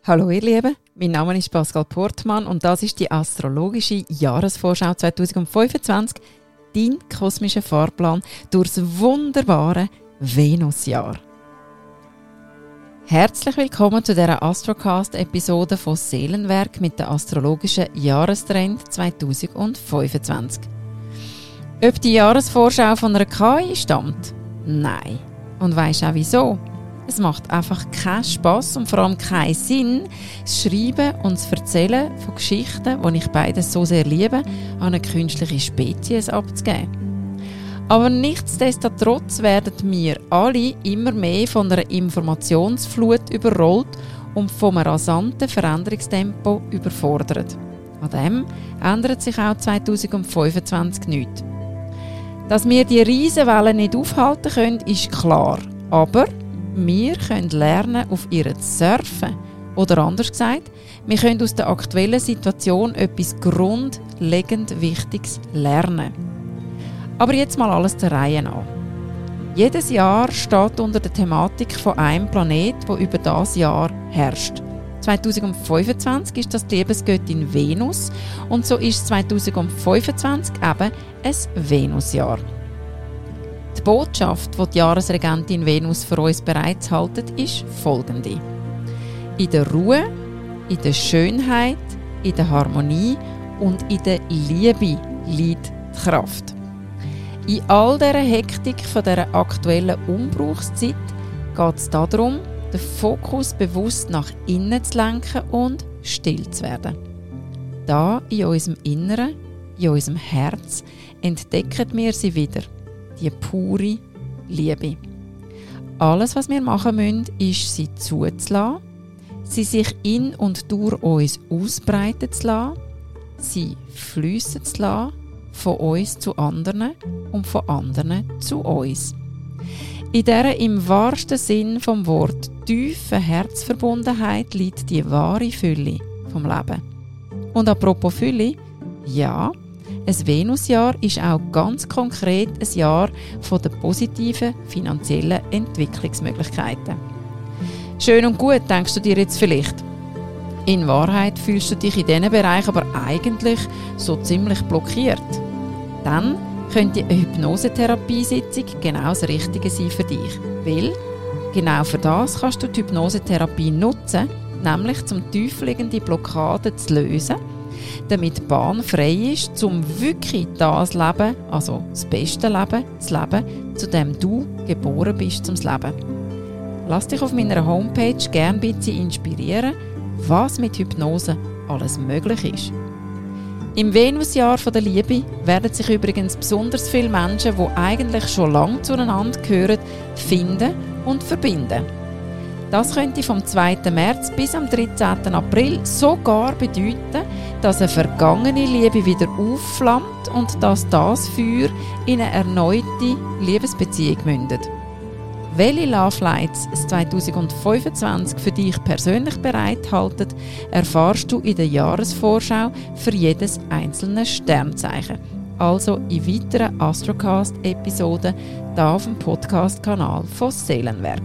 Hallo ihr Lieben, mein Name ist Pascal Portmann und das ist die astrologische Jahresvorschau 2025, dein kosmischer Fahrplan durchs wunderbare Venusjahr. Herzlich willkommen zu dieser Astrocast-Episode von Seelenwerk mit der astrologischen Jahrestrend 2025. Ob die Jahresvorschau von einer KI stammt? Nein. Und weisst auch wieso? Es macht einfach keinen Spass und vor allem keinen Sinn, das Schreiben und das Erzählen von Geschichten, die ich beides so sehr liebe, an eine künstliche Spezies abzugeben. Aber nichtsdestotrotz werden wir alle immer mehr von einer Informationsflut überrollt und vom rasanten Veränderungstempo überfordert. An dem ändert sich auch 2025 nichts. Dass wir die Riesenwellen nicht aufhalten können, ist klar. Aber wir können lernen, auf ihr zu surfen. Oder anders gesagt, wir können aus der aktuellen Situation etwas grundlegend Wichtiges lernen. Aber jetzt mal alles der Reihe nach. Jedes Jahr steht unter der Thematik von einem Planet, der über das Jahr herrscht. 2025 ist das die Liebesgöttin Venus und so ist 2025 eben ein Venusjahr. Die Botschaft, die die Jahresregentin Venus für uns bereithält, ist folgende. In der Ruhe, in der Schönheit, in der Harmonie und in der Liebe liegt die Kraft. In all dieser Hektik von dieser aktuellen Umbruchszeit geht es darum, den Fokus bewusst nach innen zu lenken und still zu werden. Da in unserem Inneren, in unserem Herz, entdecken wir sie wieder. Die pure Liebe. Alles, was wir machen müssen, ist, sie zuzulassen, sie sich in und durch uns ausbreiten zu lassen, sie fliessen zu lassen, von uns zu anderen und von anderen zu uns. In dieser im wahrsten Sinn vom Wort tiefen Herzverbundenheit liegt die wahre Fülle vom Leben. Und apropos Fülle, ja, ein Venusjahr ist auch ganz konkret ein Jahr von den positiven finanziellen Entwicklungsmöglichkeiten. Schön und gut, denkst du dir jetzt vielleicht. In Wahrheit fühlst du dich in diesen Bereich aber eigentlich so ziemlich blockiert. Dann könnte eine Hypnosetherapiesitzung genau das Richtige sein für dich. Weil genau für das kannst du die Hypnosetherapie nutzen, nämlich zum tiefliegende Blockaden zu lösen, damit die Bahn frei ist, um wirklich das Leben, also das beste Leben, zu leben, zu dem du geboren bist zum Leben. Lass dich auf meiner Homepage gerne ein bisschen inspirieren, was mit Hypnose alles möglich ist. Im Venusjahr der Liebe werden sich übrigens besonders viele Menschen, die eigentlich schon lange zueinander gehören, finden und verbinden. Das könnte vom 2. März bis am 13. April sogar bedeuten, dass eine vergangene Liebe wieder aufflammt und dass das Feuer in eine erneute Liebesbeziehung mündet. Welche Love Lights es 2025 für dich persönlich bereithalten, erfährst du in der Jahresvorschau für jedes einzelne Sternzeichen. Also in weiteren Astrocast-Episoden hier auf dem Podcast-Kanal von Seelenwerk.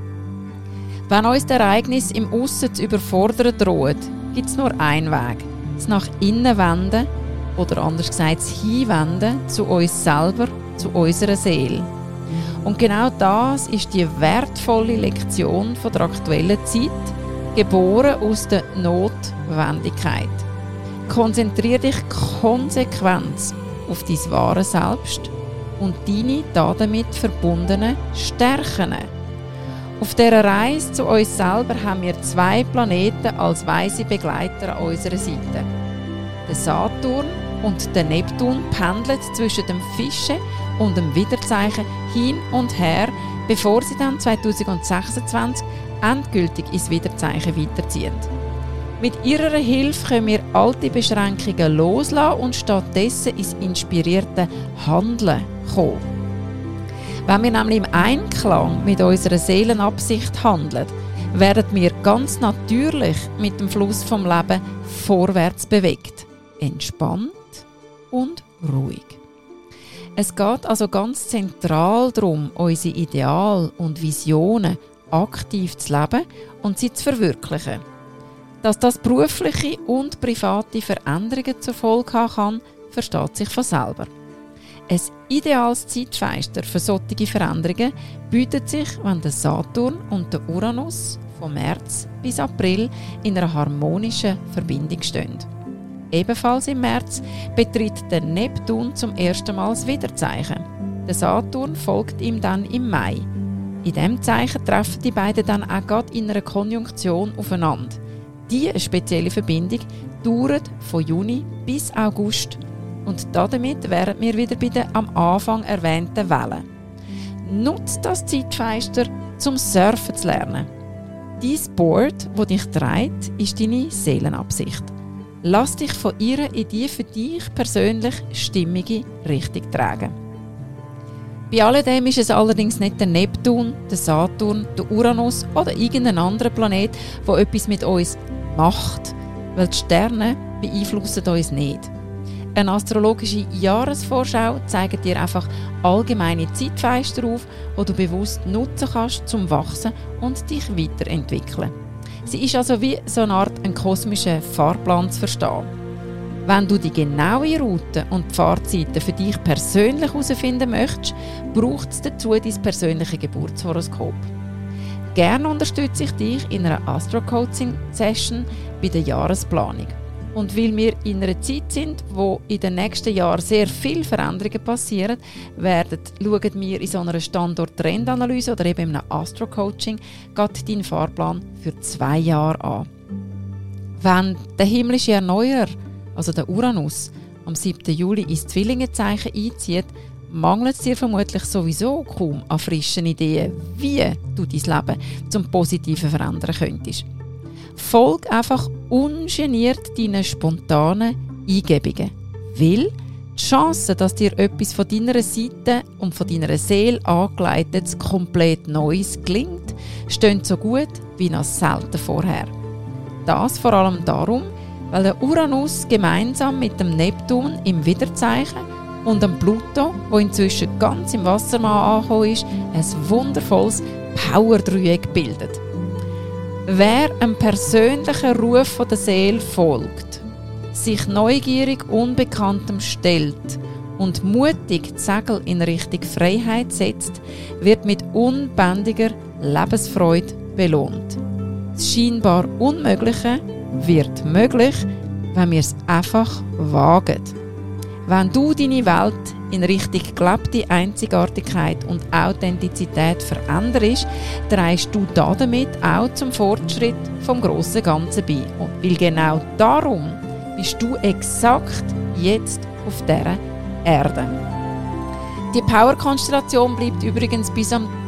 Wenn uns das Ereignis im Aussen zu überfordern droht, gibt es nur einen Weg. Das nach innen wenden oder anders gesagt das Hinwenden zu uns selber, zu unserer Seele. Und genau das ist die wertvolle Lektion von der aktuellen Zeit, geboren aus der Notwendigkeit. Konzentriere dich konsequent auf dein wahre Selbst und deine damit verbundenen Stärken. Auf dieser Reise zu uns selber haben wir 2 Planeten als weise Begleiter an unserer Seite. Der Saturn und der Neptun pendeln zwischen dem Fische und dem Widderzeichen hin und her, bevor sie dann 2026 endgültig ins Widderzeichen weiterziehen. Mit ihrer Hilfe können wir alte Beschränkungen loslassen und stattdessen ins inspirierte Handeln kommen. Wenn wir nämlich im Einklang mit unserer Seelenabsicht handeln, werden wir ganz natürlich mit dem Fluss vom Leben vorwärts bewegt, entspannt und ruhig. Es geht also ganz zentral darum, unsere Ideale und Visionen aktiv zu leben und sie zu verwirklichen. Dass das berufliche und private Veränderungen zur Folge haben kann, versteht sich von selber. Ein ideales Zeitfenster für solche Veränderungen bietet sich, wenn der Saturn und der Uranus von März bis April in einer harmonischen Verbindung stehen. Ebenfalls im März betritt der Neptun zum ersten Mal das Widderzeichen. Der Saturn folgt ihm dann im Mai. In diesem Zeichen treffen die beiden dann auch gerade in einer Konjunktion aufeinander. Diese spezielle Verbindung dauert von Juni bis August. Und damit wären wir wieder bei den am Anfang erwähnten Wellen. Nutze das Zeitfenster, zum Surfen zu lernen. Dein Board, das dich trägt, ist deine Seelenabsicht. Lass dich von ihr in die für dich persönlich stimmige Richtung tragen. Bei alledem ist es allerdings nicht der Neptun, der Saturn, der Uranus oder irgendein anderer Planet, der etwas mit uns macht, weil die Sterne beeinflussen uns nicht. Eine astrologische Jahresvorschau zeigt dir einfach allgemeine Zeitfenster auf, die du bewusst nutzen kannst, zum Wachsen und dich weiterentwickeln. Sie ist also wie so eine Art ein kosmischer Fahrplan zu verstehen. Wenn du die genaue Route und die Fahrzeiten für dich persönlich herausfinden möchtest, braucht es dazu dein persönliche Geburtshoroskop. Gerne unterstütze ich dich in einer Astro-Coaching-Session bei der Jahresplanung. Und weil wir in einer Zeit sind, wo in den nächsten Jahren sehr viele Veränderungen passieren, schauen wir in so einer Standort-Trendanalyse oder eben in einem Astro-Coaching gerade deinen Fahrplan für 2 Jahre an. Wenn der himmlische Erneuerer, also der Uranus, am 7. Juli ins Zwillingenzeichen einzieht, mangelt es dir vermutlich sowieso kaum an frischen Ideen, wie du dein Leben zum Positiven verändern könntest. Folg einfach ungeniert deinen spontanen Eingebungen, weil die Chance, dass dir etwas von deiner Seite und von deiner Seele angeleitetes, komplett Neues gelingt, stehen so gut wie noch selten vorher. Das vor allem darum, weil der Uranus gemeinsam mit dem Neptun im Widderzeichen und dem Pluto, wo inzwischen ganz im Wassermann angekommen ist, ein wundervolles Power-Dreieck bildet. Wer einem persönlichen Ruf von der Seele folgt, sich neugierig Unbekanntem stellt und mutig die Segel in Richtung Freiheit setzt, wird mit unbändiger Lebensfreude belohnt. Das scheinbar Unmögliche wird möglich, wenn wir es einfach wagen. Wenn du deine Welt in Richtung gelebte Einzigartigkeit und Authentizität veränderst, trägst du damit auch zum Fortschritt vom grossen Ganzen bei. Und weil genau darum bist du exakt jetzt auf dieser Erde. Die Power-Konstellation bleibt übrigens bis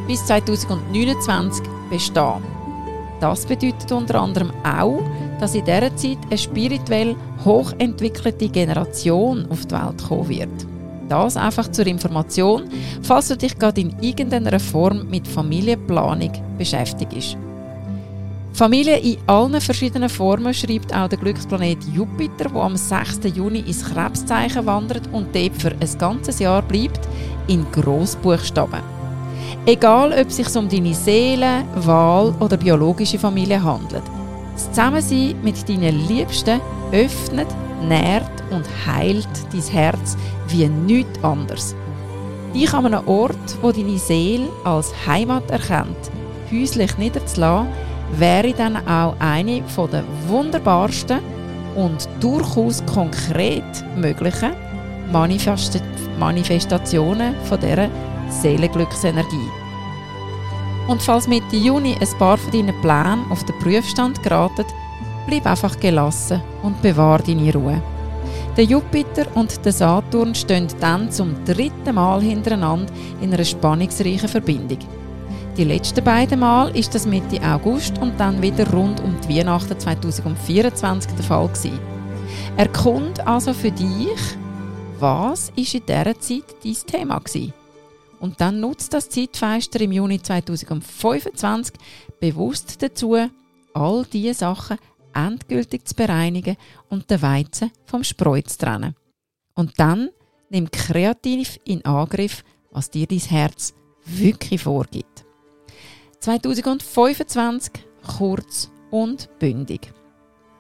2029 bestehen. Das bedeutet unter anderem auch, dass in dieser Zeit eine spirituell hochentwickelte Generation auf die Welt kommen wird. Das einfach zur Information, falls du dich gerade in irgendeiner Form mit Familienplanung beschäftigst. Familie in allen verschiedenen Formen schreibt auch der Glücksplanet Jupiter, der am 6. Juni ins Krebszeichen wandert und dort für ein ganzes Jahr bleibt, in Grossbuchstaben. Egal, ob es sich um deine Seele, Wahl oder biologische Familie handelt. Das Zusammensein mit deinen Liebsten öffnet, nährt und heilt dein Herz wie nichts anderes. Dich an einem Ort, wo deine Seele als Heimat erkennt, häuslich niederzulassen, wäre dann auch eine der wunderbarsten und durchaus konkret möglichen Manifestationen von dieser Seelenglücksenergie. Und falls Mitte Juni ein paar von deinen Plänen auf den Prüfstand geraten, bleib einfach gelassen und bewahre deine Ruhe. Der Jupiter und der Saturn stehen dann zum 3. Mal hintereinander in einer spannungsreichen Verbindung. Die letzten beiden Mal ist das Mitte August und dann wieder rund um die Weihnachten 2024 der Fall gewesen. Erkunde also für dich, was ist in dieser Zeit dein Thema gewesen? Und dann nutzt das Zeitfenster im Juni 2025 bewusst dazu, all diese Sachen endgültig zu bereinigen und den Weizen vom Spreu zu trennen. Und dann nimm kreativ in Angriff, was dir dein Herz wirklich vorgibt. 2025 kurz und bündig.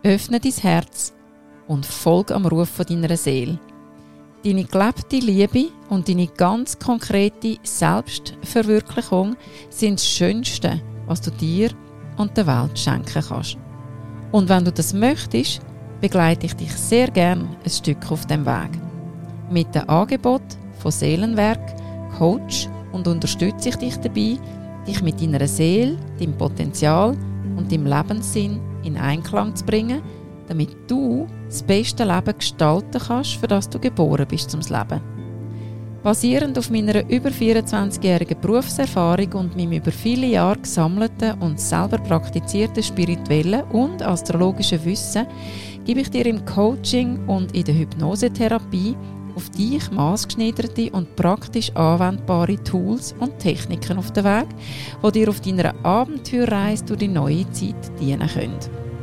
öffne dein Herz und folge am Ruf von deiner Seele. Deine gelebte Liebe und deine ganz konkrete Selbstverwirklichung sind das Schönste, was du dir und der Welt schenken kannst. Und wenn du das möchtest, begleite ich dich sehr gern ein Stück auf dem Weg. Mit dem Angebot von Seelenwerk, Coach und unterstütze ich dich dabei, dich mit deiner Seele, deinem Potenzial und deinem Lebenssinn in Einklang zu bringen, damit du das beste Leben gestalten kannst, für das du geboren bist zum Leben. Basierend auf meiner über 24-jährigen Berufserfahrung und meinem über viele Jahre gesammelten und selber praktizierten spirituellen und astrologischen Wissen gebe ich dir im Coaching und in der Hypnosetherapie auf dich maßgeschneiderte und praktisch anwendbare Tools und Techniken auf den Weg, die dir auf deiner Abenteuerreise durch die neue Zeit dienen können.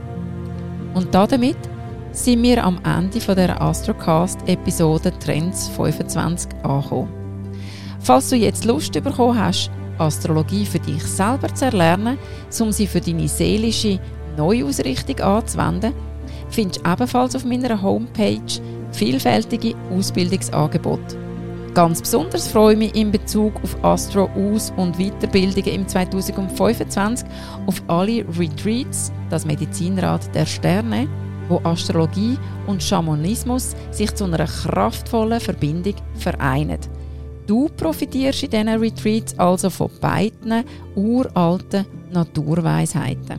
Und damit sind wir am Ende dieser Astrocast-Episode Trends 25 angekommen. Falls du jetzt Lust bekommen hast, Astrologie für dich selber zu erlernen, um sie für deine seelische Neuausrichtung anzuwenden, findest du ebenfalls auf meiner Homepage vielfältige Ausbildungsangebote. Ganz besonders freue ich mich in Bezug auf Astro-Aus- und Weiterbildungen im 2025 auf alle Retreats, das Medizinrad der Sterne, wo Astrologie und Schamanismus sich zu einer kraftvollen Verbindung vereinen. Du profitierst in diesen Retreats also von beiden uralten Naturweisheiten.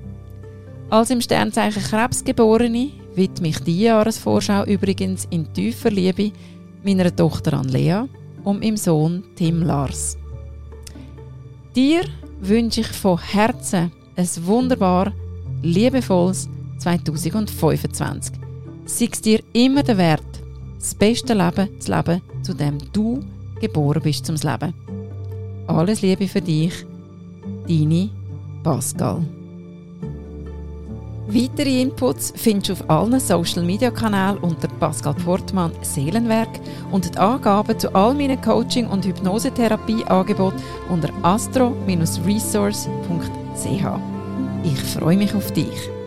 Als im Sternzeichen Krebs Geborene widme ich die Jahresvorschau übrigens in tiefer Liebe meiner Tochter Anlea und meinem Sohn Tim Lars. Dir wünsche ich von Herzen ein wunderbar, liebevolles 2025. Sei es dir immer der Wert, das beste Leben zu leben, zu dem du geboren bist zum Leben. Alles Liebe für dich, deine Pascal. Weitere Inputs findest du auf allen Social-Media-Kanälen unter Pascal Portmann Seelenwerk und die Angaben zu all meinen Coaching- und Hypnosetherapie-Angeboten unter astro-resource.ch. Ich freue mich auf dich.